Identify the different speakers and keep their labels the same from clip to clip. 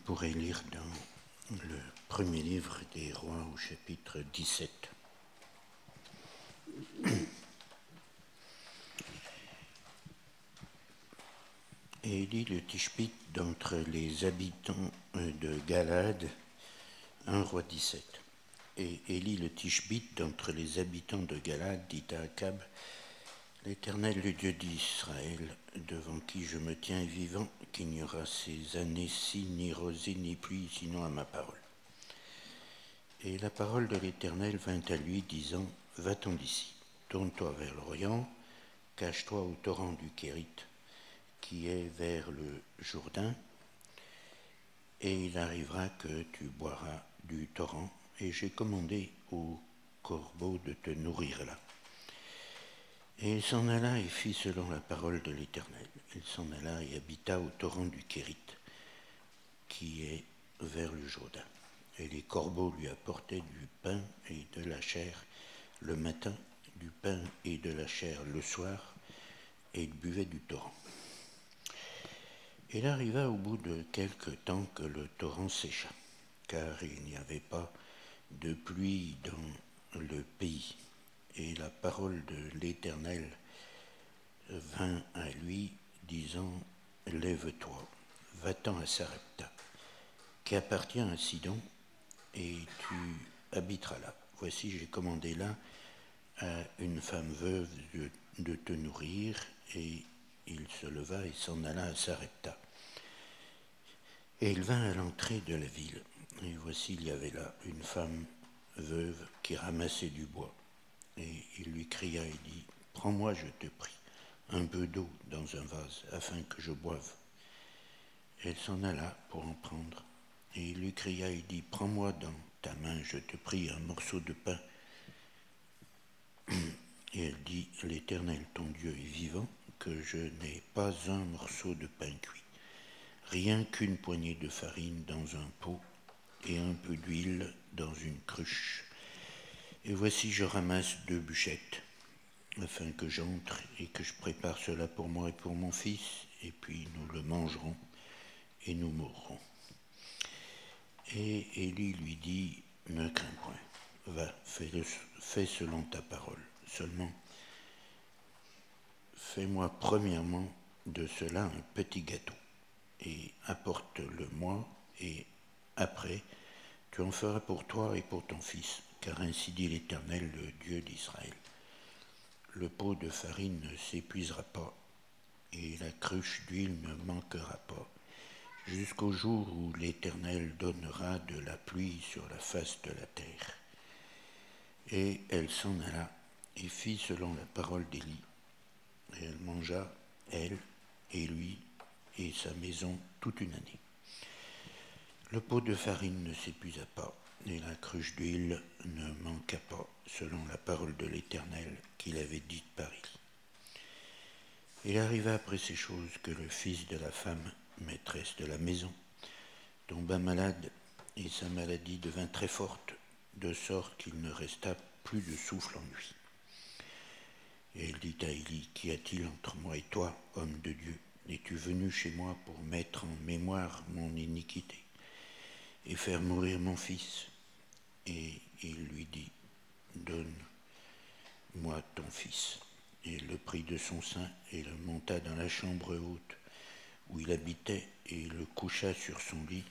Speaker 1: pourrait lire dans le premier livre des Rois au chapitre 17. Et Élie le Tishbite d'entre les habitants de Galad, 1 Roi 17. Et Élie le Tishbite d'entre les habitants de Galad dit à Akab: L'Éternel, le Dieu d'Israël, devant qui je me tiens vivant, qu'il n'y aura ces années-ci ni rosée ni pluie, sinon à ma parole. Et la parole de l'Éternel vint à lui, disant: Va-t'en d'ici, tourne-toi vers l'Orient, cache-toi au torrent du Kérith, qui est vers le Jourdain, et il arrivera que tu boiras du torrent, et j'ai commandé aux corbeaux de te nourrir là. Et il s'en alla et fit selon la parole de l'Éternel. Il s'en alla et habita au torrent du Kérith, qui est vers le Jourdain. Et les corbeaux lui apportaient du pain et de la chair le matin, du pain et de la chair le soir, et il buvait du torrent. Il arriva au bout de quelque temps que le torrent sécha, car il n'y avait pas de pluie dans le pays. Et la parole de l'Éternel vint à lui, disant: Lève-toi, va-t'en à Sarepta, qui appartient à Sidon, et tu habiteras là. Voici, j'ai commandé là à une femme veuve de te nourrir. Et il se leva et s'en alla à Sarepta. Et il vint à l'entrée de la ville. Et voici, il y avait là une femme veuve qui ramassait du bois. Et il lui cria et dit: Prends-moi, je te prie, un peu d'eau dans un vase, afin que je boive. Elle s'en alla pour en prendre. Et il lui cria et dit: Prends-moi dans ta main, je te prie, un morceau de pain. Et elle dit: L'Éternel, ton Dieu, est vivant, que je n'ai pas un morceau de pain cuit, rien qu'une poignée de farine dans un pot et un peu d'huile dans une cruche. Et voici, je ramasse 2 bûchettes, afin que j'entre et que je prépare cela pour moi et pour mon fils, et puis nous le mangerons et nous mourrons. Et Élie lui dit: Ne crains point, va, fais selon ta parole. Seulement, fais-moi premièrement de cela un petit gâteau, et apporte-le-moi, et après, tu en feras pour toi et pour ton fils, car ainsi dit l'Éternel, le Dieu d'Israël. Le pot de farine ne s'épuisera pas, et la cruche d'huile ne manquera pas, jusqu'au jour où l'Éternel donnera de la pluie sur la face de la terre. Et elle s'en alla et fit selon la parole d'Élie. Et elle mangea, elle et lui et sa maison, toute une année. Le pot de farine ne s'épuisa pas, et la cruche d'huile ne manqua pas, selon la parole de l'Éternel qu'il avait dite par Élie. Il arriva après ces choses que le fils de la femme, maîtresse de la maison, tomba malade, et sa maladie devint très forte, de sorte qu'il ne resta plus de souffle en lui. Et elle dit à Élie: Qu'y a-t-il entre moi et toi, homme de Dieu? Es-tu venu chez moi pour mettre en mémoire mon iniquité et faire mourir mon fils? Et il lui dit: Donne-moi ton fils. Et il le prit de son sein et le monta dans la chambre haute où il habitait, et le coucha sur son lit.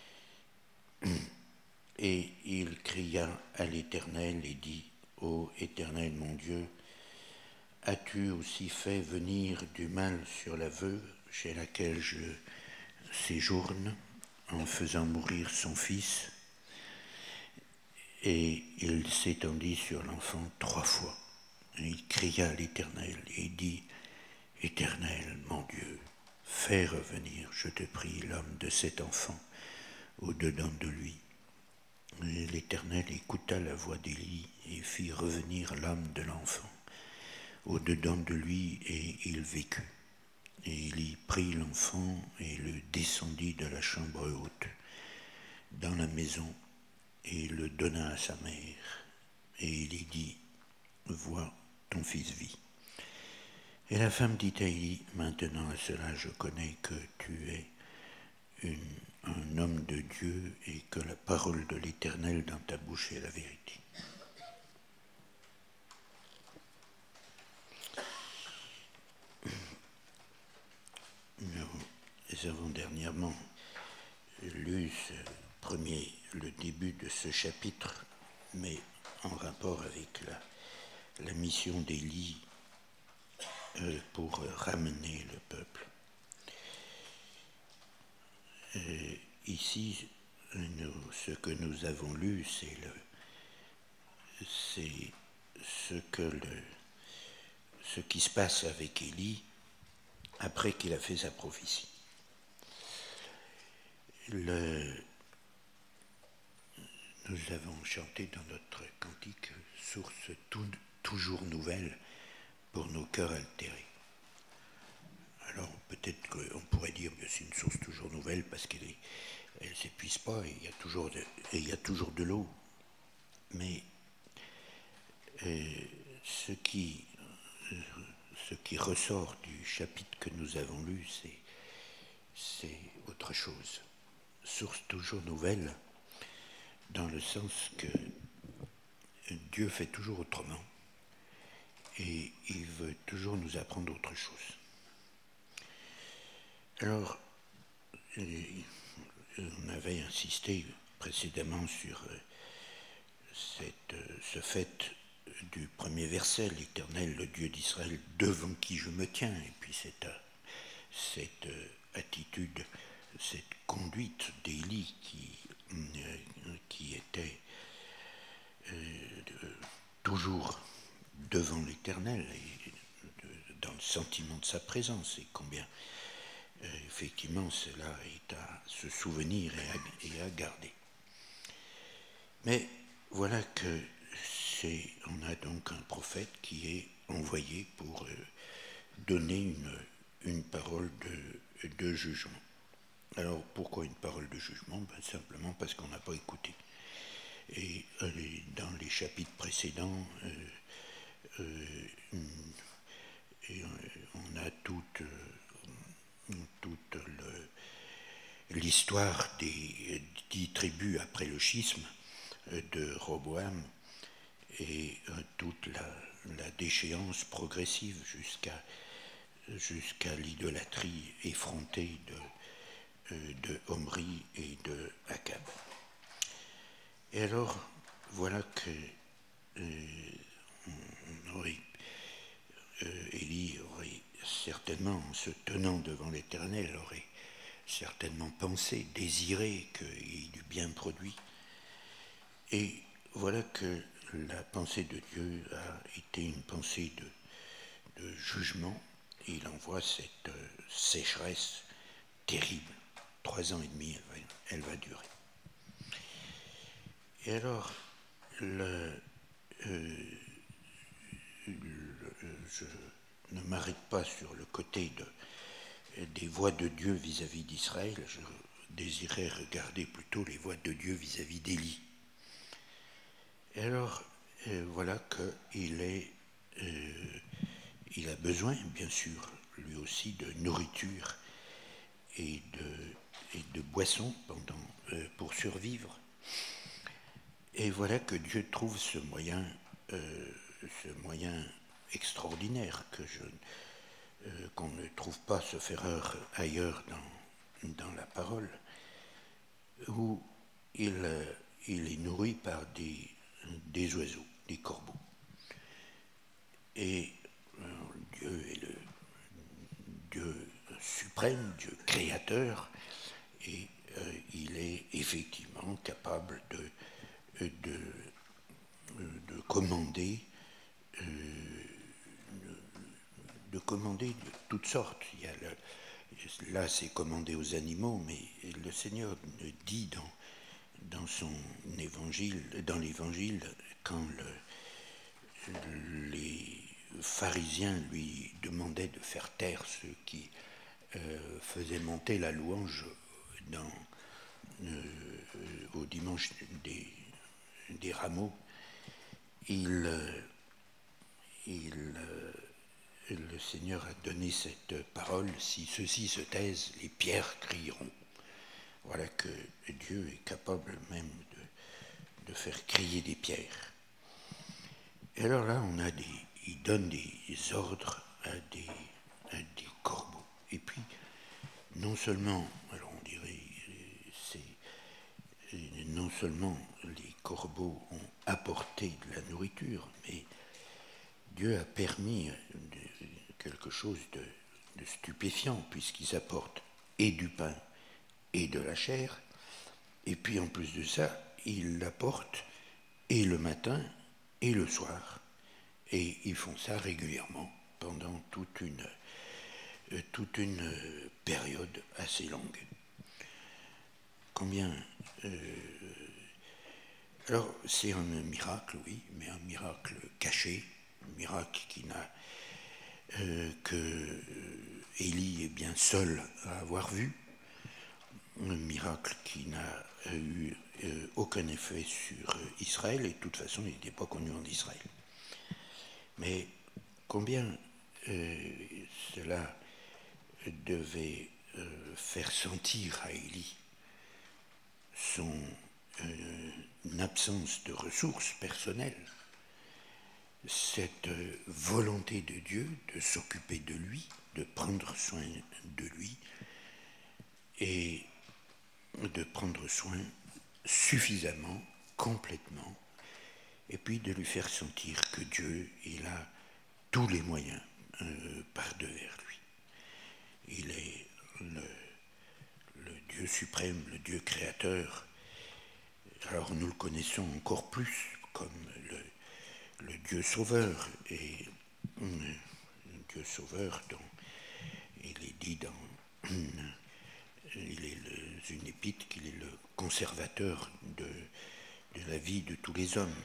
Speaker 1: Et il cria à l'Éternel et dit: Ô Éternel mon Dieu, as-tu aussi fait venir du mal sur la veuve chez laquelle je séjourne, en faisant mourir son fils? Et il s'étendit sur l'enfant 3 fois. Et il cria à l'Éternel et dit: Éternel, mon Dieu, fais revenir, je te prie, l'homme de cet enfant au-dedans de lui. Et l'Éternel écouta la voix d'Élie et fit revenir l'âme de l'enfant au-dedans de lui, et il vécut. Et Élie prit l'enfant et le descendit de la chambre haute dans la maison et le donna à sa mère. Et Élie dit: Vois, ton fils vit. Et la femme dit à Élie: Maintenant à cela je connais que tu es un homme de Dieu et que la parole de l'Éternel dans ta bouche est la vérité. Nous avons dernièrement lu le début de ce chapitre, mais en rapport avec la mission d'Élie pour ramener le peuple. Ici, ce que nous avons lu, c'est ce qui se passe avec Élie après qu'il a fait sa prophétie. Nous avons chanté dans notre cantique « Source toujours nouvelle pour nos cœurs altérés ». Alors peut-être qu'on pourrait dire que c'est une source toujours nouvelle parce qu'elle ne s'épuise pas et il y a toujours de l'eau. Mais ce qui ressort du chapitre que nous avons lu, c'est autre chose. Source toujours nouvelle, dans le sens que Dieu fait toujours autrement et il veut toujours nous apprendre autre chose. Alors, on avait insisté précédemment sur ce fait du premier verset, l'Éternel, le Dieu d'Israël, devant qui je me tiens, et puis cette attitude, cette conduite d'Élie qui était toujours devant l'Éternel et dans le sentiment de sa présence, et combien effectivement cela est à se souvenir et à garder. Mais voilà que on a donc un prophète qui est envoyé pour donner une parole de jugement. Alors pourquoi une parole de jugement ? Simplement parce qu'on n'a pas écouté. Et dans les chapitres précédents, on a toute l'histoire des 10 tribus après le schisme de Roboam et toute la déchéance progressive jusqu'à l'idolâtrie effrontée de Omri et de Akab. Et alors, voilà que Élie aurait certainement, en se tenant devant l'Éternel, aurait certainement pensé, désiré qu'il y ait du bien produit. Et voilà que la pensée de Dieu a été une pensée de jugement. Et il envoie cette sécheresse terrible. 3 ans et demi, elle va durer. Et alors, je ne m'arrête pas sur le côté des voies de Dieu vis-à-vis d'Israël. Je désirais regarder plutôt les voies de Dieu vis-à-vis d'Élie. Et alors, voilà qu'il a besoin, bien sûr, lui aussi, de nourriture et de boissons pour survivre. Et voilà que Dieu trouve ce moyen extraordinaire qu'on ne trouve pas se faire ailleurs dans la parole, où il est nourri par des oiseaux, des corbeaux. Et Dieu est le Dieu suprême, Dieu créateur, et il est effectivement capable de commander de toutes sortes. Là, c'est commandé aux animaux, mais le Seigneur dit dans son évangile, dans l'évangile, quand les pharisiens lui demandaient de faire taire ceux qui faisaient monter la louange au dimanche des rameaux, le Seigneur a donné cette parole: si ceux-ci se taisent, les pierres crieront. Voilà que Dieu est capable même de faire crier des pierres. Et alors là, il donne des ordres à des corbeaux. Et puis, non seulement, alors on dirait, non seulement les corbeaux ont apporté de la nourriture, mais Dieu a permis quelque chose de stupéfiant, puisqu'ils apportent et du pain et de la chair, et puis en plus de ça, ils l'apportent et le matin et le soir. Et ils font ça régulièrement pendant toute une période assez longue. Combien alors c'est un miracle, oui, mais un miracle caché, un miracle que Élie est bien seul à avoir vu, un miracle qui n'a eu aucun effet sur Israël, et de toute façon il n'était pas connu en Israël. Mais combien cela devait faire sentir à Élie son absence de ressources personnelles, cette volonté de Dieu de s'occuper de lui, de prendre soin de lui, et de prendre soin suffisamment, complètement, et puis de lui faire sentir que Dieu, il a tous les moyens par-devers lui. Il est le Dieu suprême, le Dieu créateur. Alors nous le connaissons encore plus comme le Dieu sauveur, et le Dieu sauveur dont il est dit il est une épître qu'il est le conservateur de la vie de tous les hommes.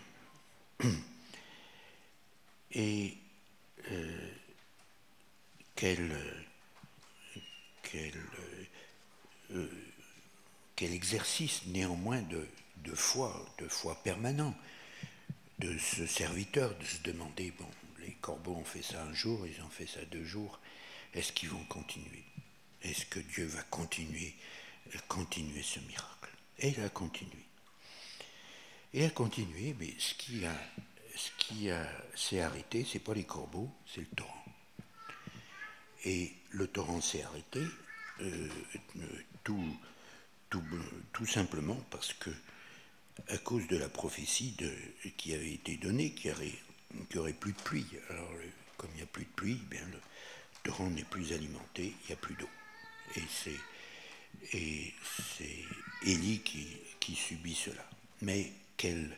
Speaker 1: Et quel exercice néanmoins de foi permanent de ce serviteur, de se demander, bon, les corbeaux ont fait ça un jour, ils ont fait ça 2 jours, est-ce qu'ils vont continuer? Est-ce que Dieu va continuer ce miracle? Et il a continué. Il a continué, mais ce qui s'est arrêté, c'est pas les corbeaux, c'est le torrent. Et le torrent s'est arrêté tout simplement parce que, à cause de la prophétie qui avait été donnée, qu'il n'y aurait plus de pluie. Alors, comme il n'y a plus de pluie, bien, le torrent n'est plus alimenté, il n'y a plus d'eau. Et c'est Élie qui subit cela. Mais quel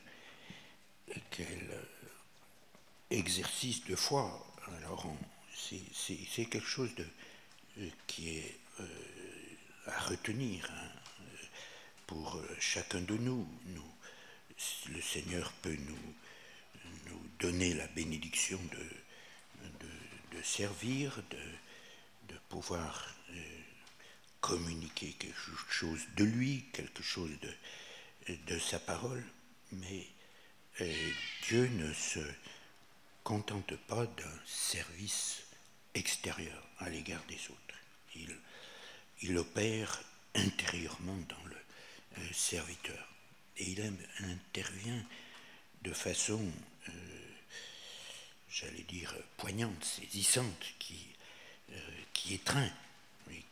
Speaker 1: exercice de foi. Alors, c'est quelque chose qui est à retenir, hein, pour chacun de nous. Le Seigneur peut nous donner la bénédiction de servir, de pouvoir communiquer quelque chose de lui, quelque chose de sa parole, mais Dieu ne se contente pas d'un service extérieur à l'égard des autres. Il opère intérieurement dans le serviteur. Et il intervient de façon, j'allais dire, poignante, saisissante, qui étreint, et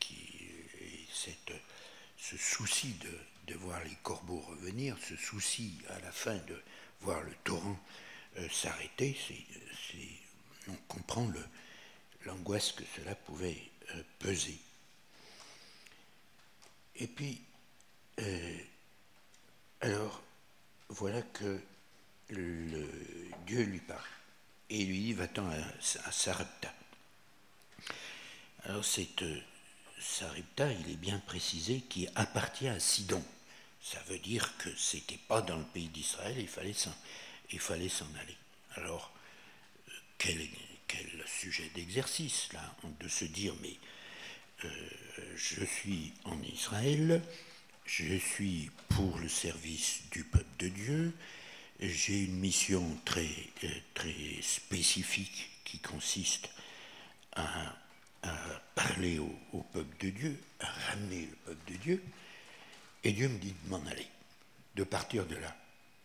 Speaker 1: ce souci de voir les corbeaux revenir, ce souci à la fin de voir le torrent s'arrêter, on comprend l'angoisse que cela pouvait peser. Et puis, alors, voilà que Dieu lui parle. Et il lui dit, va-t'en à Sarepta. Alors, cette Sarepta, il est bien précisé, qui appartient à Sidon. Ça veut dire que c'était pas dans le pays d'Israël, il fallait s'en aller. Alors, quel sujet d'exercice, là, de se dire, mais je suis en Israël, je suis pour le service du peuple de Dieu, j'ai une mission très spécifique qui consiste à parler au peuple de Dieu, à ramener le peuple de Dieu, Et Dieu me dit de m'en aller, de partir de là.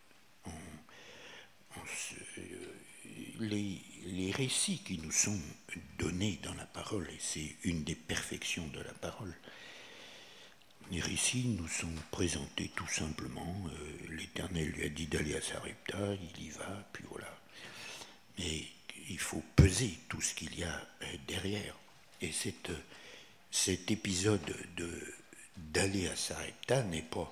Speaker 1: Les récits qui nous sont donnés dans la parole, et c'est une des perfections de la parole, les récits nous sont présentés tout simplement. L'Éternel lui a dit d'aller à Sarepta, il y va, puis voilà. Mais il faut peser tout ce qu'il y a derrière. Et cet épisode d'aller à Sarepta n'est pas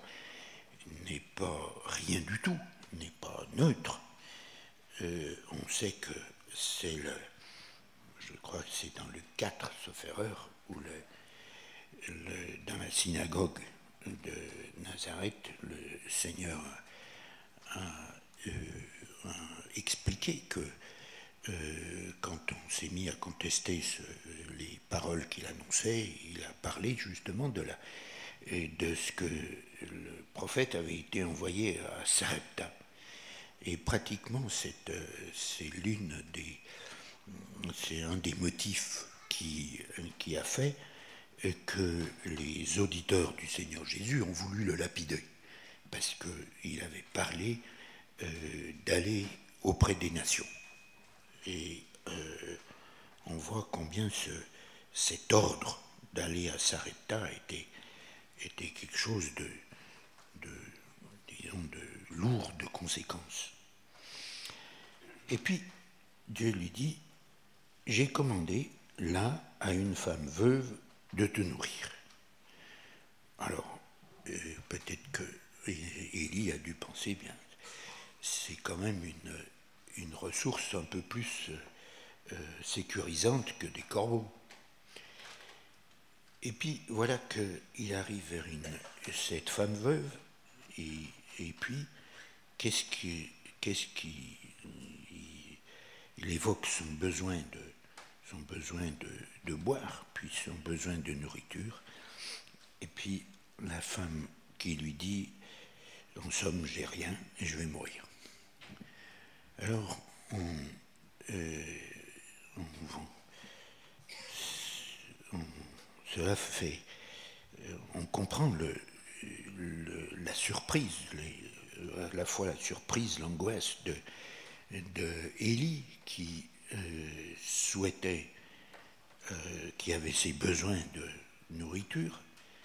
Speaker 1: rien du tout, n'est pas neutre. On sait que c'est je crois que c'est dans le 4, sauf erreur, où dans la synagogue de Nazareth, le Seigneur a expliqué que quand on s'est mis à contester les paroles qu'il annonçait, il a parlé justement de ce que le prophète avait été envoyé à Sarepta. Et pratiquement, c'est un des motifs qui a fait que les auditeurs du Seigneur Jésus ont voulu le lapider, parce qu'il avait parlé d'aller auprès des nations. Et on voit combien cet ordre d'aller à Sarepta était quelque chose de lourd de conséquences. Et puis, Dieu lui dit, j'ai commandé là à une femme veuve de te nourrir. Alors, peut-être que Élie a dû penser, bien, c'est quand même une ressource un peu plus sécurisante que des corbeaux. Et puis, voilà qu'il arrive vers cette femme veuve, et puis, qu'est-ce qui il évoque son besoin de boire, puis son besoin de nourriture. Et puis la femme qui lui dit, en somme, j'ai rien et je vais mourir. Alors, cela fait, on comprend la surprise, à la fois la surprise, l'angoisse de Élie qui souhaitait, qui avait ses besoins de nourriture,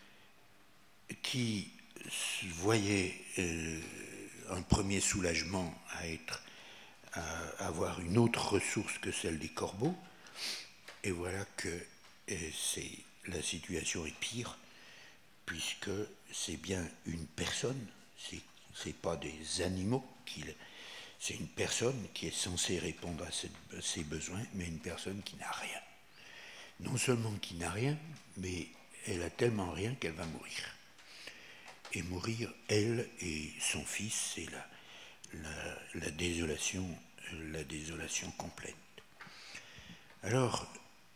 Speaker 1: qui voyait un premier soulagement à avoir une autre ressource que celle des corbeaux, et voilà que la situation est pire, puisque c'est bien une personne, c'est pas des animaux c'est une personne qui est censée répondre à ses besoins, mais une personne qui n'a rien. Non seulement qui n'a rien, mais elle a tellement rien qu'elle va mourir. Et mourir, elle et son fils, c'est la désolation complète. Alors,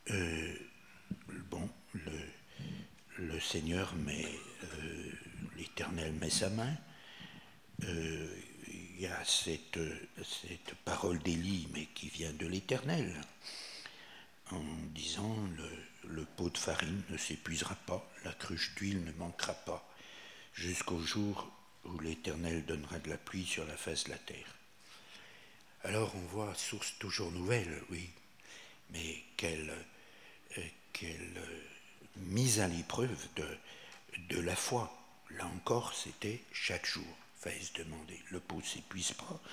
Speaker 1: le Seigneur l'Éternel met sa main. Il y a cette parole d'Élie, mais qui vient de l'Éternel, en disant le pot de farine ne s'épuisera pas, la cruche d'huile ne manquera pas, jusqu'au jour où l'Éternel donnera de la pluie sur la face de la terre. Alors on voit source toujours nouvelle, oui, mais quelle mise à l'épreuve de la foi. Là encore, c'était chaque jour. Fallait se demander, le pot ne s'épuise pas,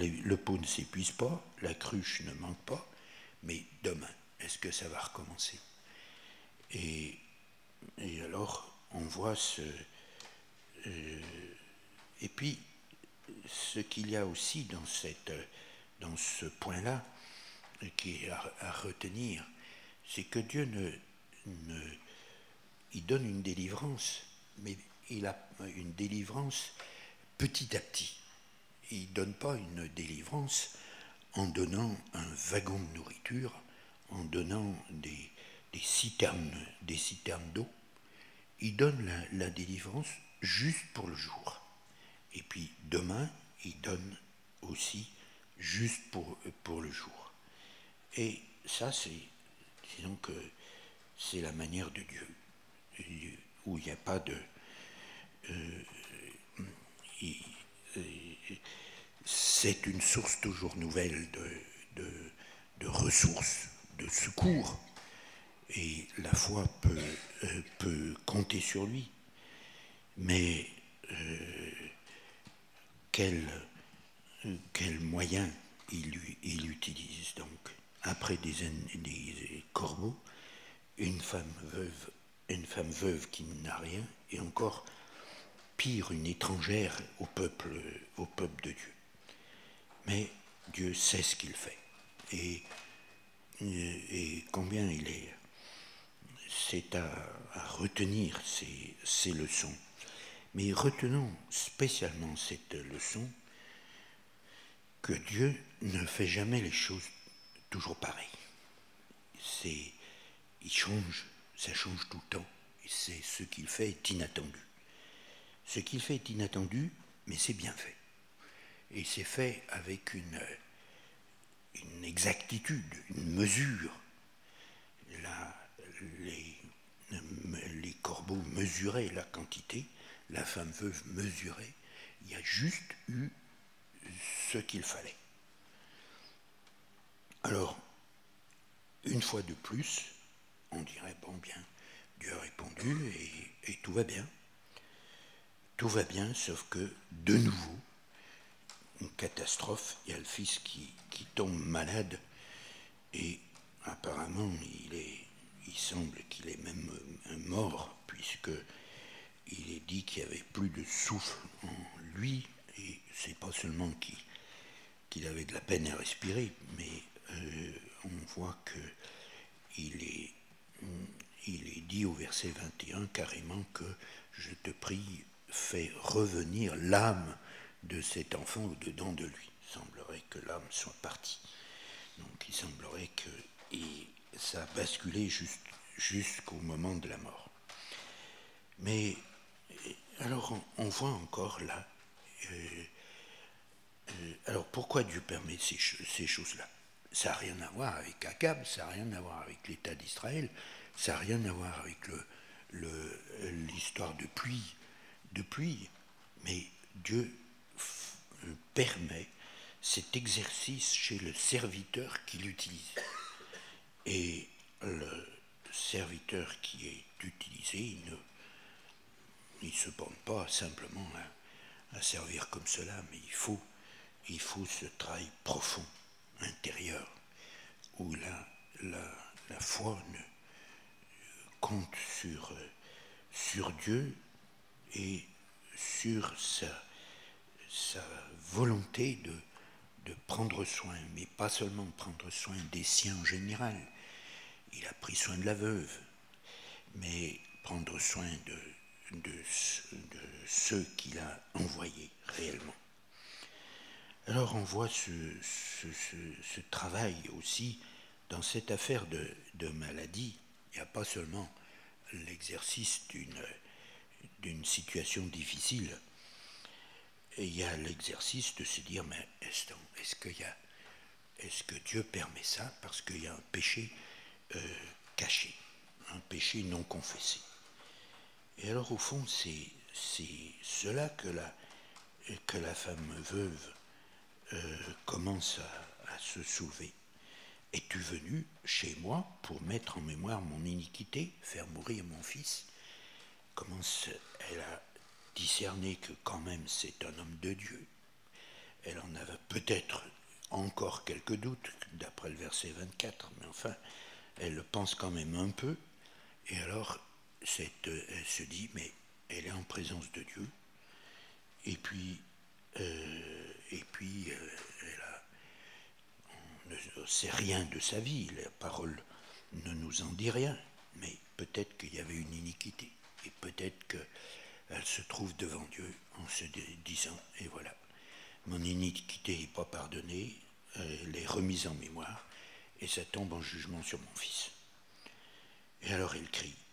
Speaker 1: la cruche ne manque pas, mais demain, est-ce que ça va recommencer? Et alors, on voit et puis, ce qu'il y a aussi dans ce point-là, qui est à retenir, c'est que Dieu il donne une délivrance, mais il a une délivrance petit à petit. Il ne donne pas une délivrance en donnant un wagon de nourriture, en donnant des citernes d'eau. Il donne la délivrance juste pour le jour. Et puis demain, il donne aussi juste pour le jour. Et ça, disons que c'est la manière de Dieu, où il n'y a pas c'est une source toujours nouvelle de ressources, de secours. Et la foi peut compter sur lui. Mais quel moyen il utilise donc? Après des corbeaux, une femme veuve qui n'a rien, et encore pire, une étrangère au peuple de Dieu. Mais Dieu sait ce qu'il fait. Et combien c'est à retenir ces leçons. Mais retenons spécialement cette leçon que Dieu ne fait jamais les choses toujours pareilles. Il change, ça change tout le temps. Et ce qu'il fait est inattendu. Ce qu'il fait est inattendu, mais c'est bien fait. Et c'est fait avec une exactitude, une mesure. Les corbeaux mesuraient la quantité, la femme veuve mesurait. Il y a juste eu ce qu'il fallait. Alors, une fois de plus, on dirait, bon bien, Dieu a répondu et tout va bien. Tout va bien, sauf que, de nouveau, une catastrophe, il y a le fils qui tombe malade et apparemment il semble qu'il est même mort, puisque il est dit qu'il n'y avait plus de souffle en lui, et c'est pas seulement qu'il avait de la peine à respirer, mais on voit qu'il est dit au verset 21 carrément que je te prie, fais revenir l'âme de cet enfant au-dedans de lui. Il semblerait que l'âme soit partie. Donc il semblerait que ça a basculé jusqu'au moment de la mort. Mais alors on voit encore là, alors pourquoi Dieu permet ces choses-là? Ça n'a rien à voir avec Akab, ça n'a rien à voir avec l'État d'Israël, ça n'a rien à voir avec l'histoire de pluie, mais Dieu permet cet exercice chez le serviteur qui l'utilise. Et le serviteur qui est utilisé, il ne se borne pas simplement à servir comme cela, mais il faut ce travail profond, intérieur, où la foi compte sur Dieu et sur sa volonté de prendre soin, mais pas seulement prendre soin des siens en général. Il a pris soin de la veuve, mais prendre soin de ceux qu'il a envoyés réellement. Alors on voit ce travail aussi dans cette affaire de maladie. Il n'y a pas seulement l'exercice d'une situation difficile, et il y a l'exercice de se dire, mais est-ce que Dieu permet ça parce qu'il y a un péché caché, un péché non confessé? Et alors au fond, c'est cela que la femme veuve commence à se soulever. Es-tu venu chez moi pour mettre en mémoire mon iniquité, faire mourir mon fils? Elle a discerné que quand même c'est un homme de Dieu. Elle en avait peut-être encore quelques doutes, d'après le verset 24, mais enfin, elle le pense quand même un peu. Et alors, elle se dit, mais elle est en présence de Dieu. Et puis on ne sait rien de sa vie, la parole ne nous en dit rien, mais peut-être qu'il y avait une iniquité, et peut-être qu'elle se trouve devant Dieu en se disant, et voilà, mon iniquité n'est pas pardonnée, elle est remise en mémoire, et ça tombe en jugement sur mon fils. Et alors elle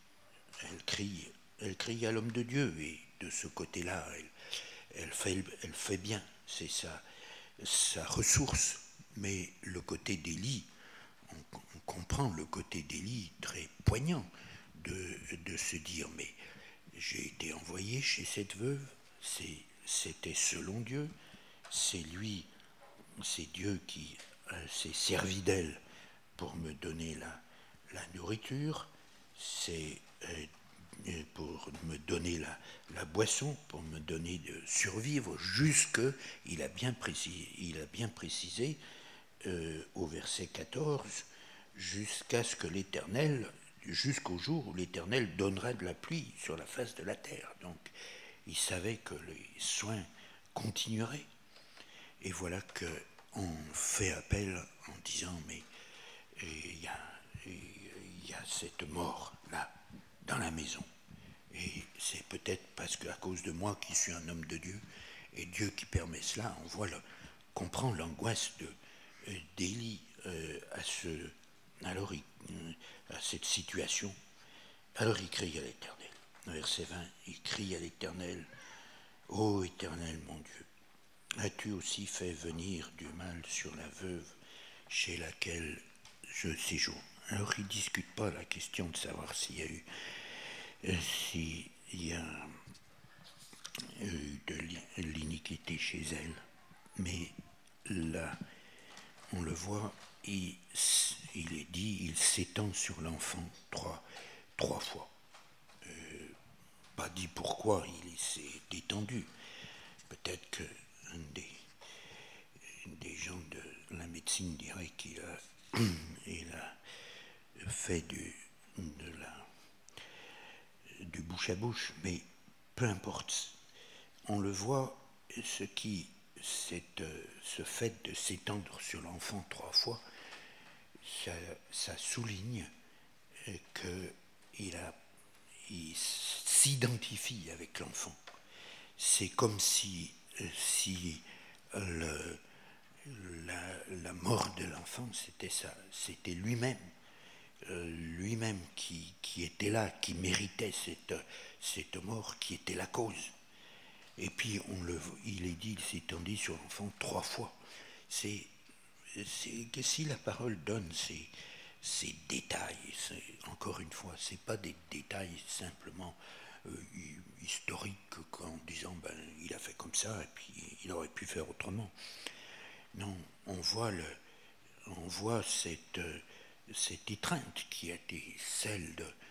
Speaker 1: crie à l'homme de Dieu, et de ce côté-là, elle fait bien, c'est sa ressource. Mais le côté d'Élie, on comprend le côté d'Élie très poignant de se dire, mais j'ai été envoyé chez cette veuve, c'était selon Dieu, c'est lui c'est Dieu qui s'est servi d'elle pour me donner la nourriture, c'est pour me donner la boisson, pour me donner de survivre, il a bien précisé au verset 14, jusqu'au jour où l'Éternel donnera de la pluie sur la face de la terre. Donc, il savait que les soins continueraient. Et voilà qu'on fait appel en disant, mais il y a cette mort là, dans la maison. Et c'est peut-être parce qu'à cause de moi qui suis un homme de Dieu, et Dieu qui permet cela, comprend l'angoisse d'Élie à cette situation. Alors il crie à l'Éternel. Verset 20, il crie à l'Éternel, ô Éternel mon Dieu, as-tu aussi fait venir du mal sur la veuve chez laquelle je séjourne? Alors il ne discute pas la question de savoir s'il y a eu de l'iniquité chez elle, mais là, on le voit, il est dit, il s'étend sur l'enfant trois fois. Pas dit pourquoi il s'est détendu. Peut-être que des gens de la médecine diraient qu'il a fait du bouche à bouche, mais peu importe. On le voit, ce fait de s'étendre sur l'enfant 3 fois, ça souligne qu'il s'identifie avec l'enfant. C'est comme si la mort de l'enfant, c'était lui-même qui était là, qui méritait cette mort, qui était la cause. Et puis il est dit, il s'est étendu sur l'enfant 3 fois. C'est que si la parole donne ces détails, encore une fois, c'est pas des détails simplement historiques en disant il a fait comme ça et puis il aurait pu faire autrement. Non, on voit cette étreinte qui a été celle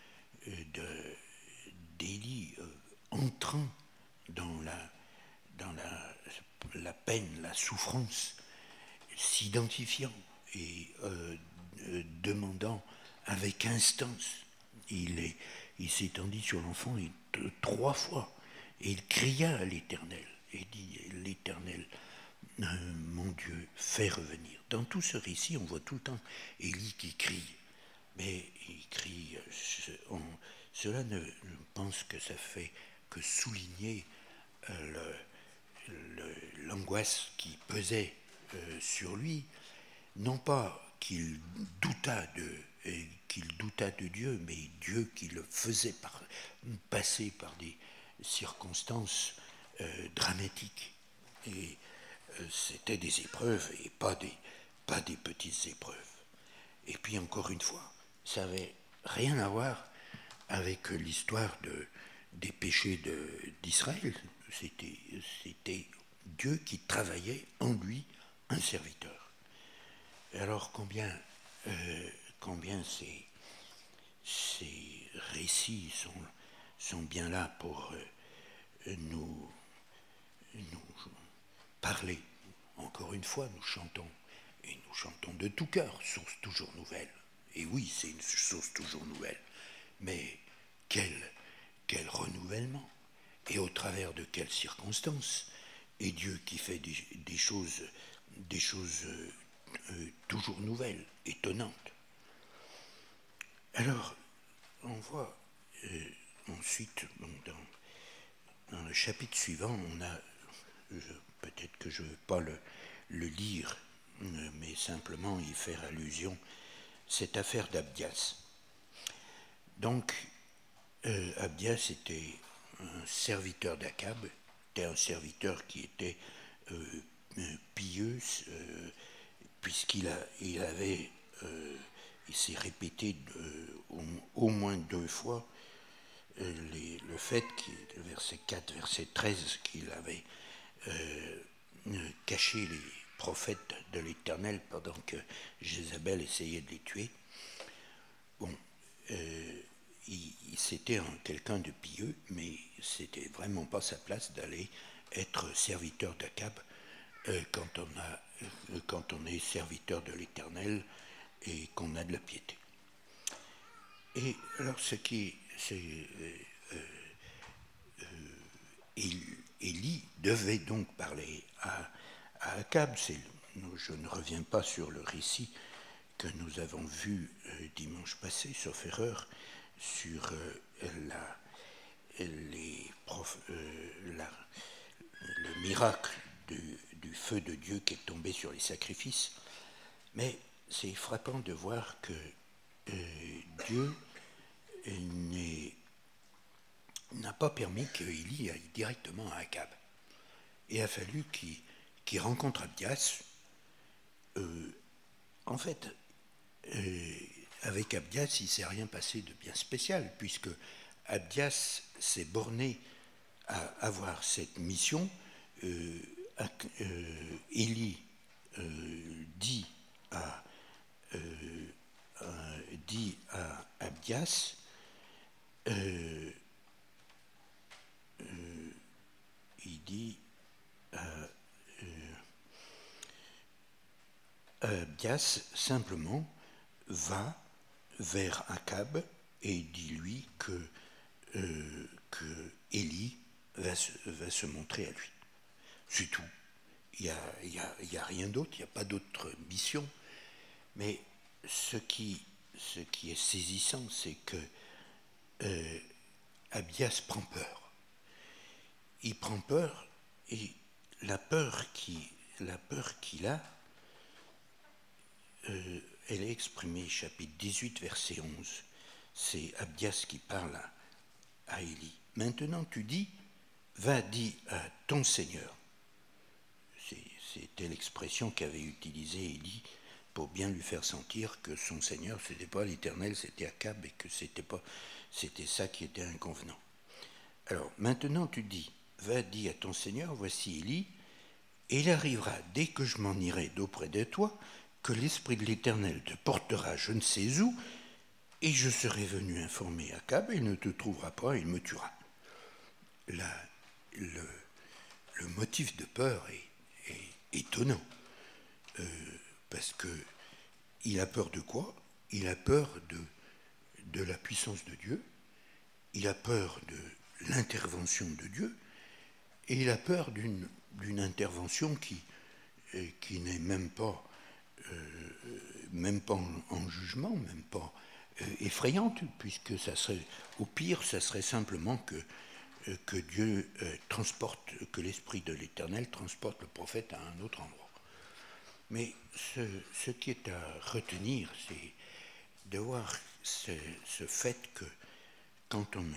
Speaker 1: d'Élie entrant dans la peine, la souffrance, s'identifiant et demandant avec instance. Il s'étendit sur l'enfant 3 fois et il cria à l'Éternel et dit, l'Éternel, mon Dieu, fais revenir. Dans tout ce récit, on voit tout le temps Élie qui crie, mais il crie, cela ne pense que ça fait que souligner l'angoisse qui pesait sur lui, non pas qu'il doutât de Dieu, mais Dieu qui le faisait passer par des circonstances dramatiques. Et c'était des épreuves et pas des petites épreuves. Et puis encore une fois, ça n'avait rien à voir avec l'histoire des péchés d'Israël. C'était Dieu qui travaillait en lui un serviteur. Alors combien ces récits sont bien là pour nous parler. Encore une fois, nous chantons de tout cœur, source toujours nouvelle. Et oui, c'est une source toujours nouvelle. Mais quel renouvellement, et au travers de quelles circonstances, et Dieu qui fait des choses toujours nouvelles, étonnantes. Alors, on voit ensuite, dans le chapitre suivant, on a, peut-être que je ne veux pas le lire, mais simplement y faire allusion, cette affaire d'Abdias. Donc, Abdias était un serviteur d'Akab, était un serviteur qui était pieux, puisqu'il s'est répété au moins 2 fois le fait, verset 4, verset 13, qu'il avait caché prophètes de l'Éternel pendant que Jézabel essayait de les tuer. Bon, c'était quelqu'un de pieux, mais c'était vraiment pas sa place d'aller être serviteur d'Akab quand on est serviteur de l'Éternel et qu'on a de la piété. Et alors Élie devait donc parler à Akab. Je ne reviens pas sur le récit que nous avons vu dimanche passé, sauf erreur, sur le miracle du feu de Dieu qui est tombé sur les sacrifices. Mais c'est frappant de voir que Dieu n'a pas permis qu'Élie aille directement à Akab. Il a fallu qu'il rencontre Abdias. En fait, avec Abdias, il ne s'est rien passé de bien spécial, puisque Abdias s'est borné à avoir cette mission. Élie dit à Abdias, il dit à Abdias simplement, va vers Akab et dis-lui que Élie va se montrer à lui. C'est tout. Il n'y a rien d'autre, il n'y a pas d'autre mission. Mais ce qui est saisissant, c'est que Abdias prend peur. Il prend peur, et la peur qu'il a, elle est exprimée, chapitre 18, verset 11. C'est Abdias qui parle à Élie. Maintenant tu dis, va dire à ton Seigneur. C'était l'expression qu'avait utilisée Élie pour bien lui faire sentir que son Seigneur, ce n'était pas l'Éternel, c'était Akab, et que c'était ça qui était inconvenant. Alors, maintenant tu dis, va dire à ton Seigneur, voici Élie, et il arrivera, dès que je m'en irai d'auprès de toi, que l'Esprit de l'Éternel te portera je ne sais où, et je serai venu informer Akab, et il ne te trouvera pas, et il me tuera. Là, le motif de peur est étonnant, parce que il a peur de quoi? Il a peur de la puissance de Dieu, il a peur de l'intervention de Dieu, et il a peur d'une intervention qui n'est même pas en jugement, même pas effrayante, puisque ça serait, au pire, ça serait simplement que Dieu que l'Esprit de l'Éternel transporte le prophète à un autre endroit. Mais ce qui est à retenir, c'est de voir ce fait que quand on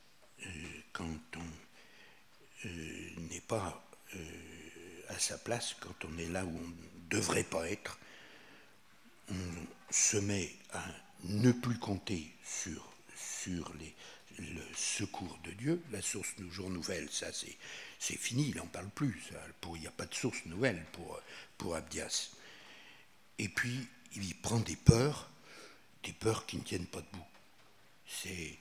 Speaker 1: n'est pas à sa place, quand on est là où on ne devrait pas être, on se met à ne plus compter sur le secours de Dieu. La source jour nouvelle, ça c'est fini, il n'en parle plus. Il n'y a pas de source nouvelle pour Abdias. Et puis, il prend des peurs qui ne tiennent pas debout. C'est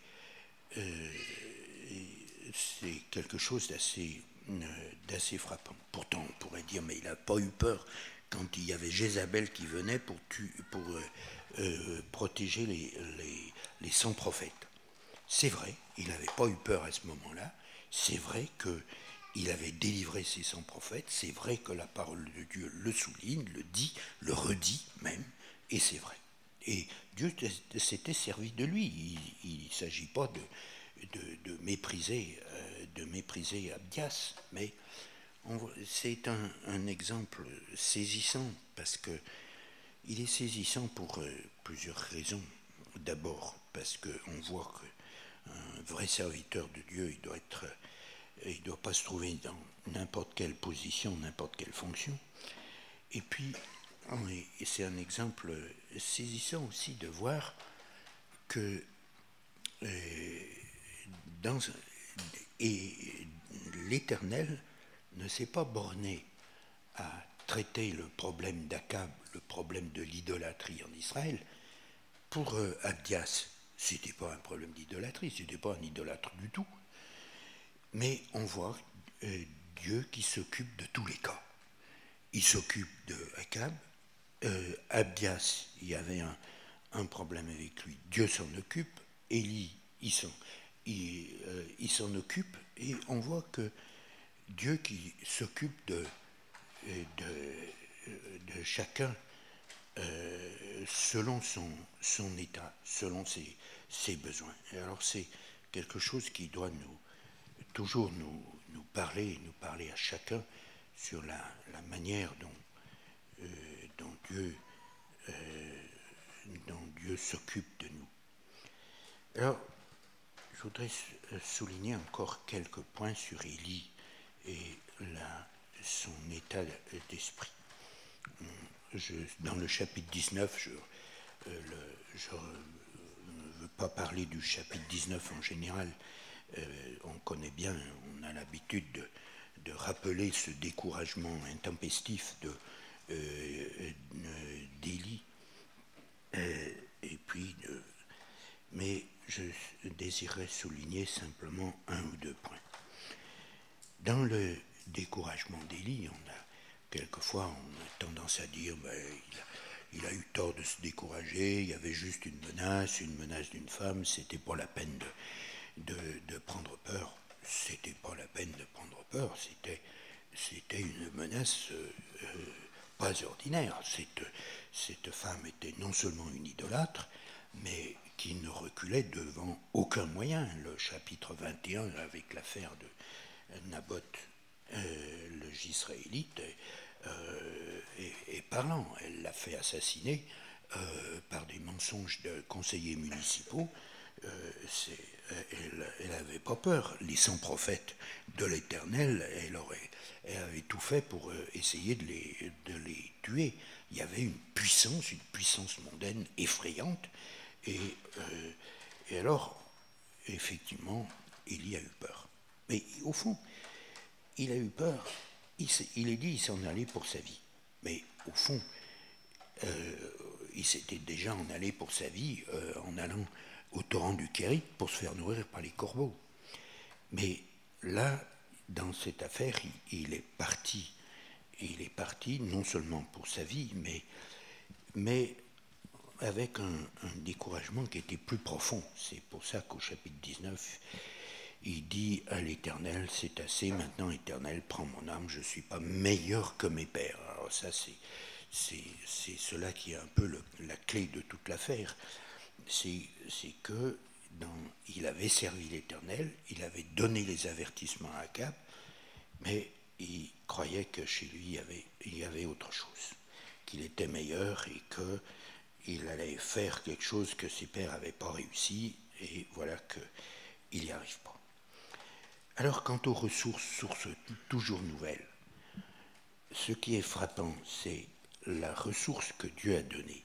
Speaker 1: quelque chose d'assez frappant. Pourtant, on pourrait dire, mais il n'a pas eu peur quand il y avait Jézabel qui venait pour protéger les 100 prophètes. C'est vrai, il n'avait pas eu peur à ce moment-là. C'est vrai qu'il avait délivré ses 100 prophètes. C'est vrai que la parole de Dieu le souligne, le dit, le redit même. Et c'est vrai. Et Dieu s'était servi de lui. Il ne s'agit pas de mépriser Abdias, mais c'est un exemple saisissant, parce que il est saisissant pour plusieurs raisons. D'abord, parce qu'on voit qu'un vrai serviteur de Dieu, il doit pas se trouver dans n'importe quelle position, n'importe quelle fonction. Et puis, c'est un exemple saisissant aussi de voir que l'Éternel ne s'est pas borné à traiter le problème d'Akab, le problème de l'idolâtrie en Israël. Pour Abdias, ce n'était pas un problème d'idolâtrie, ce n'était pas un idolâtre du tout. Mais on voit Dieu qui s'occupe de tous les cas. Il s'occupe de Akab. Abdias, il y avait un problème avec lui. Dieu s'en occupe. Élie, il s'en occupe. Et on voit que Dieu qui s'occupe de chacun selon son état, selon ses besoins. Et alors c'est quelque chose qui doit toujours nous parler à chacun sur la manière dont Dieu s'occupe de nous. Alors, je voudrais souligner encore quelques points sur Élie et son état d'esprit. Dans le chapitre 19, je ne veux pas parler du chapitre 19 en général. On connaît bien, on a l'habitude de rappeler ce découragement intempestif d'Élie. Mais je désirais souligner simplement un ou deux points. Dans le découragement d'Élie, quelquefois on a tendance à dire il a eu tort de se décourager, il y avait juste une menace d'une femme, c'était pas la peine de prendre peur. C'était pas la peine de prendre peur, c'était une menace pas ordinaire. Cette femme était non seulement une idolâtre, mais qui ne reculait devant aucun moyen. Le chapitre 21, avec l'affaire de Naboth, le Jisraélite, est parlant. Elle l'a fait assassiner par des mensonges de conseillers municipaux. Elle n'avait pas peur. Les 100 prophètes de l'Éternel, elle avait tout fait pour essayer de les tuer. Il y avait une puissance mondaine effrayante. Et alors, effectivement, Élie a eu peur. Mais au fond, il a eu peur. Il est dit qu'il s'en allait pour sa vie. Mais au fond, il s'était déjà en allé pour sa vie en allant au torrent du Kérit pour se faire nourrir par les corbeaux. Mais là, dans cette affaire, il est parti. Il est parti non seulement pour sa vie, mais avec un découragement qui était plus profond. C'est pour ça qu'au chapitre 19, il dit à l'Éternel, c'est assez, maintenant Éternel, prends mon âme, je ne suis pas meilleur que mes pères. Alors ça, c'est cela qui est un peu la clé de toute l'affaire. C'est que il avait servi l'Éternel, il avait donné les avertissements à Akab, mais il croyait que chez lui il y avait autre chose, qu'il était meilleur et qu'il allait faire quelque chose que ses pères n'avaient pas réussi, et voilà qu'il n'y arrive pas. Alors, quant aux sources toujours nouvelles, ce qui est frappant, c'est la ressource que Dieu a donnée.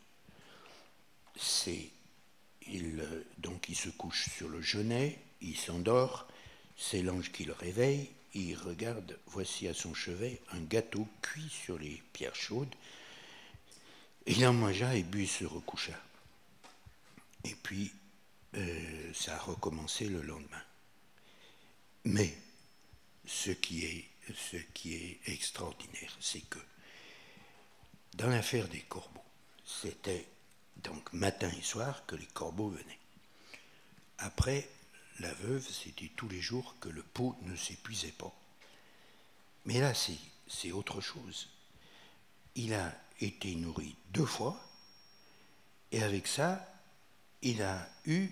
Speaker 1: Donc il se couche sur le genêt, il s'endort, c'est l'ange qui le réveille, il regarde, voici à son chevet un gâteau cuit sur les pierres chaudes. Il en mangea et but et se recoucha. Et puis, ça a recommencé le lendemain. Mais ce qui est extraordinaire, c'est que dans l'affaire des corbeaux, c'était donc matin et soir que les corbeaux venaient. Après, la veuve, c'était tous les jours que le pot ne s'épuisait pas. Mais là, c'est autre chose. Il a été nourri 2 fois, et avec ça, il a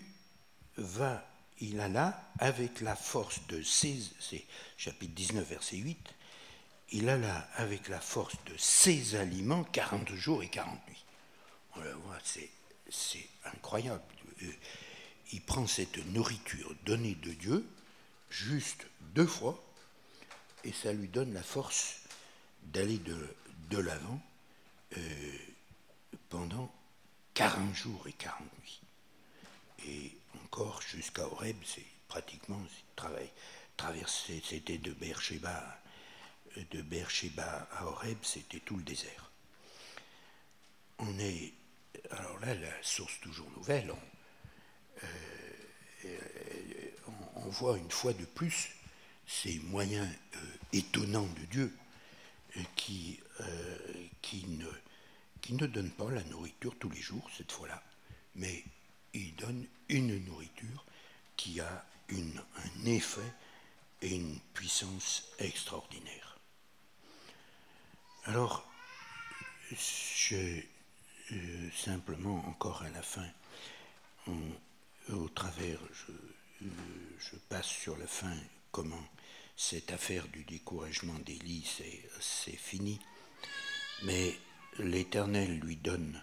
Speaker 1: là, avec la force de c'est chapitre 19, verset 8, il a là, avec la force de ses aliments, 40 jours et 40 nuits. On le voit, c'est incroyable. Il prend cette nourriture donnée de Dieu, juste 2 fois, et ça lui donne la force d'aller de l'avant pendant 40 jours et 40 nuits. Et encore jusqu'à Horeb, c'est pratiquement traversé, c'était de Beersheba de Beersheba à Horeb, c'était tout le désert. Alors là, la source toujours nouvelle, on voit une fois de plus ces moyens étonnants de Dieu qui ne donne pas la nourriture tous les jours, cette fois-là, mais il donne une nourriture qui a un effet et une puissance extraordinaire. Alors, simplement, encore à la fin, au travers, je passe sur la fin, comment cette affaire du découragement d'Élie, c'est fini, mais l'Éternel lui donne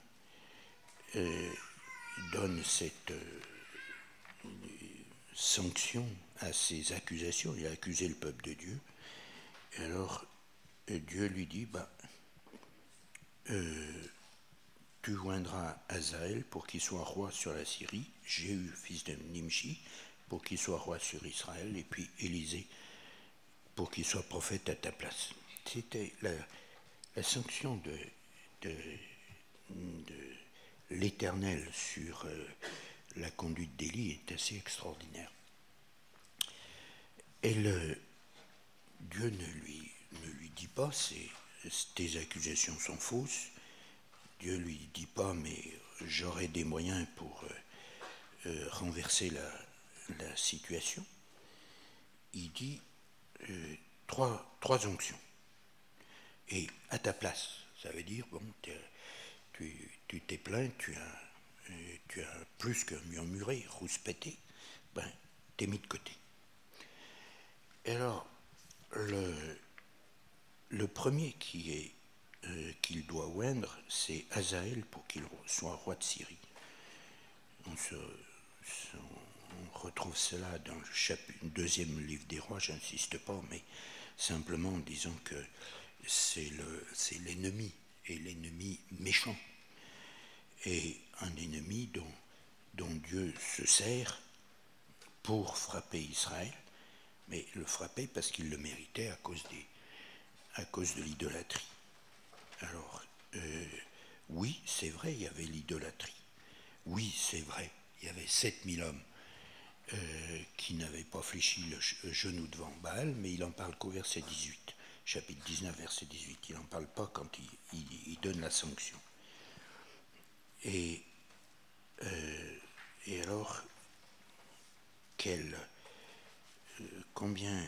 Speaker 1: cette sanction à ses accusations. Il a accusé le peuple de Dieu. Et alors, Dieu lui dit, tu joindras Hazaël pour qu'il soit roi sur la Syrie, Jéhu, fils de Nimshi, pour qu'il soit roi sur Israël, et puis Élisée, pour qu'il soit prophète à ta place. C'était la sanction de l'Éternel sur la conduite d'Élie est assez extraordinaire. Et Dieu ne lui dit pas, tes accusations sont fausses. Dieu ne lui dit pas, mais j'aurai des moyens pour renverser la situation. Il dit trois onctions. Et à ta place, ça veut dire, tu t'es plaint, tu as plus que murmuré, rouspété, t'es mis de côté. Et alors, le premier qu'il doit oindre, c'est Hazaël pour qu'il soit roi de Syrie. On retrouve cela dans le deuxième livre des rois, j'insiste pas, mais simplement en disant que c'est l'ennemi, et l'ennemi méchant, et un ennemi dont Dieu se sert pour frapper Israël, mais le frapper parce qu'il le méritait à cause de l'idolâtrie. Alors, oui, c'est vrai, il y avait l'idolâtrie. Oui, c'est vrai, il y avait 7000 hommes qui n'avaient pas fléchi le genou devant Baal, mais il en parle qu'au verset 18, chapitre 19, verset 18. Il n'en parle pas quand il donne la sanction. Et alors, combien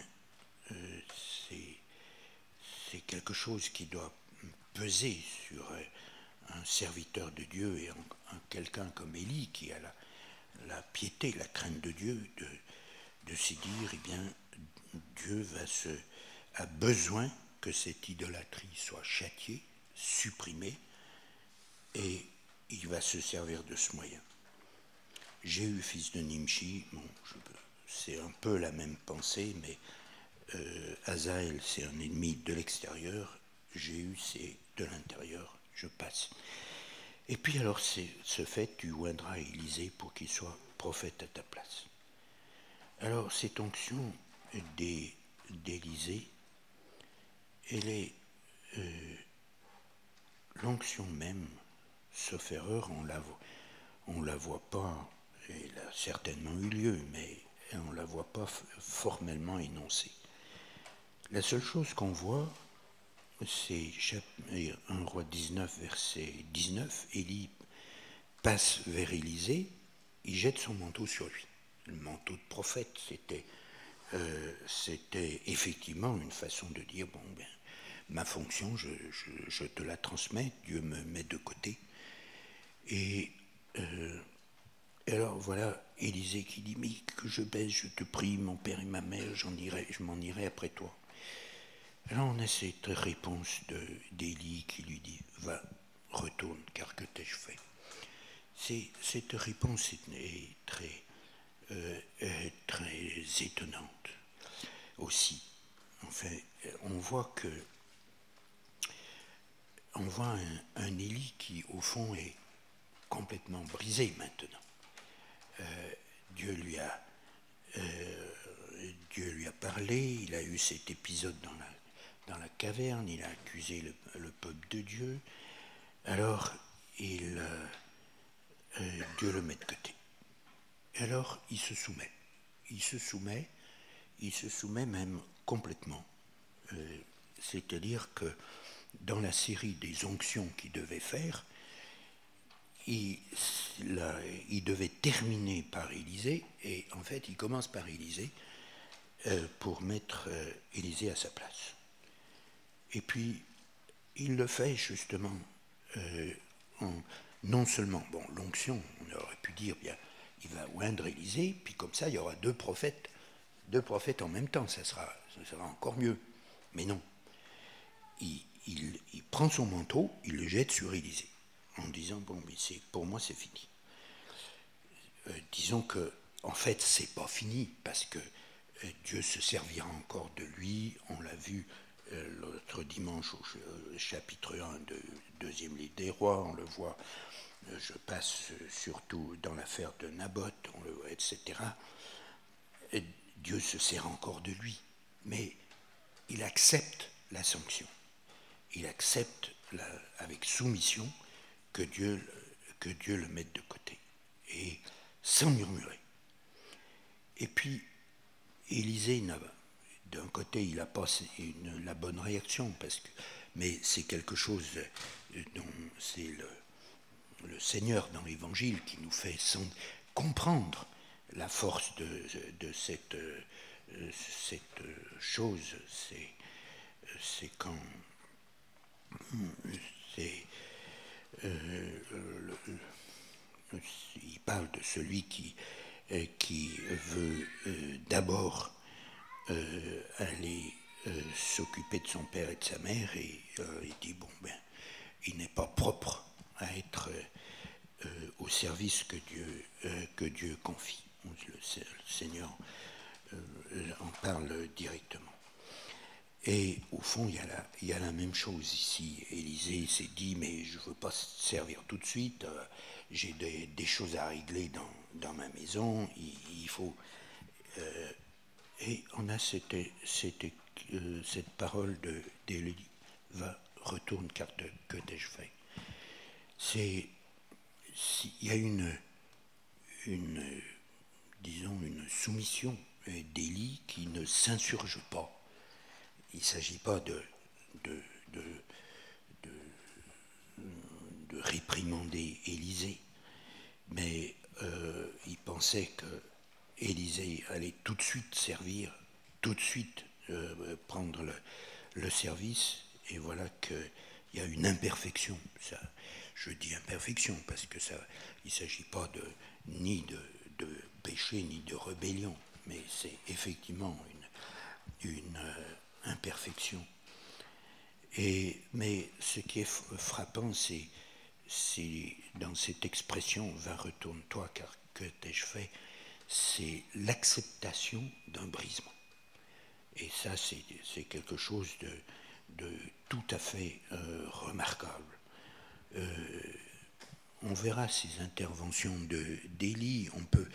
Speaker 1: c'est quelque chose qui doit peser sur un serviteur de Dieu et quelqu'un comme Élie qui a la piété, la crainte de Dieu, de se dire, eh bien, Dieu a besoin que cette idolâtrie soit châtiée, supprimée, et il va se servir de ce moyen. Jéhu, fils de Nimshi, c'est un peu la même pensée, mais Hazaël, c'est un ennemi de l'extérieur, Jéhu, c'est de l'intérieur, je passe. Et puis alors, ce fait, tu oindras Élisée pour qu'il soit prophète à ta place. Alors, cette onction d'Élisée, elle est l'onction même, sauf erreur, on la voit pas, elle a certainement eu lieu, mais on ne la voit pas formellement énoncée. La seule chose qu'on voit, c'est 1 Roi 19, verset 19, Élie passe vers Élisée, il jette son manteau sur lui. Le manteau de prophète, c'était effectivement une façon de dire, ma fonction, je te la transmets, Dieu me met de côté. Et alors voilà, Élisée qui dit, mais que je baisse, je te prie, mon père et ma mère, je m'en irai après toi. Alors on a cette réponse d'Élie qui lui dit, va, retourne, car que t'ai-je fait? Cette réponse est très étonnante aussi. Enfin, on voit un Élie qui, au fond, est complètement brisé maintenant. Dieu lui a parlé, il a eu cet épisode dans la caverne, il a accusé le peuple de Dieu. Alors, Dieu le met de côté. Alors, il se soumet. Il se soumet même complètement. C'est-à-dire que dans la série des onctions qu'il devait faire, il devait terminer par Élisée, et en fait, il commence par Élisée pour mettre Élisée à sa place. Et puis, il le fait justement non seulement, l'onction, on aurait pu dire, bien, il va oindre Élisée, puis comme ça, il y aura deux prophètes en même temps, ça sera encore mieux. Mais non, il prend son manteau, il le jette sur Élisée, en disant, mais pour moi, c'est fini. Disons que, en fait, c'est pas fini, parce que Dieu se servira encore de lui, on l'a vu l'autre dimanche au chapitre 1 de deuxième livre des rois, on le voit, je passe surtout dans l'affaire de Naboth, on le voit, etc. Et Dieu se sert encore de lui, mais il accepte la sanction. Il accepte avec soumission que Dieu le mette de côté, et sans murmurer. Et puis, Élisée, d'un côté, il n'a pas la bonne réaction, mais c'est quelque chose dont c'est le Seigneur dans l'Évangile qui nous fait comprendre la force de cette chose. C'est quand il parle de celui qui veut d'abord aller s'occuper de son père et de sa mère, et il dit, il n'est pas propre à être au service que Dieu confie. Le Seigneur en parle directement. Et au fond, il y a la même chose ici. Élisée s'est dit, mais je ne veux pas servir tout de suite, j'ai des choses à régler dans ma maison, il faut... et on a cette parole d'Élie, retourne, car que t'ai-je fait? Il y a une soumission d'Élie qui ne s'insurge pas. Il ne s'agit pas de réprimander Élisée, mais il pensait que Élisée allait tout de suite servir, tout de suite prendre le service, et voilà qu'il y a une imperfection. Je dis imperfection parce que il ne s'agit pas ni de péché ni de rébellion, mais c'est effectivement une imperfection. Mais ce qui est frappant, c'est dans cette expression « va, retourne-toi, car que t'ai-je fait ?» c'est l'acceptation d'un brisement. Et ça, c'est quelque chose de tout à fait remarquable. On verra ces interventions d'Élie,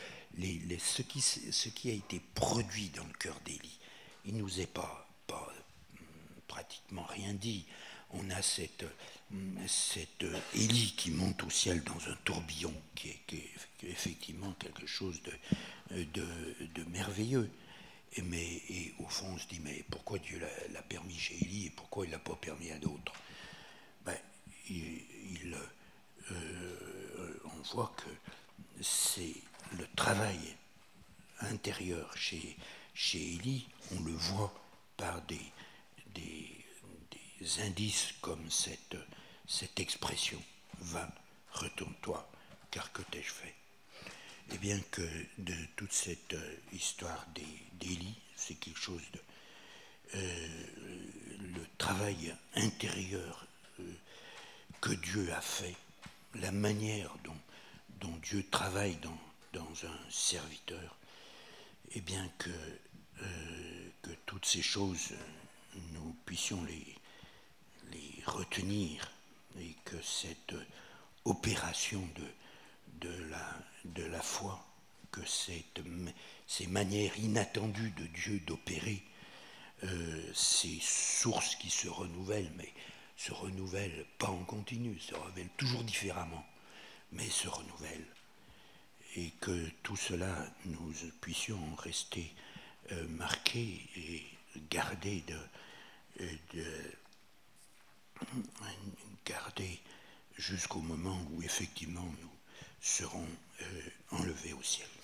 Speaker 1: ce qui a été produit dans le cœur d'Élie. Il ne nous est pas pratiquement rien dit. On a cette Élie qui monte au ciel dans un tourbillon, qui est effectivement quelque chose de merveilleux. Et au fond, on se dit, mais pourquoi Dieu l'a permis chez Élie et pourquoi il ne l'a pas permis à d'autres? On voit que c'est le travail intérieur chez Élie, on le voit par des indices comme cette expression « va, retourne-toi, car que t'ai-je fait ?» Eh bien que de toute cette histoire d'Élie, c'est quelque chose le travail intérieur que Dieu a fait, la manière dont Dieu travaille dans un serviteur, eh bien que toutes ces choses, nous puissions les retenir, et que cette opération de la foi, que ces manières inattendues de Dieu d'opérer, ces source qui se renouvelle, mais se renouvelle pas en continu, se renouvelle toujours différemment, mais se renouvelle. Et que tout cela, nous puissions en rester marqués et garder garder jusqu'au moment où effectivement nous serons enlevés au ciel.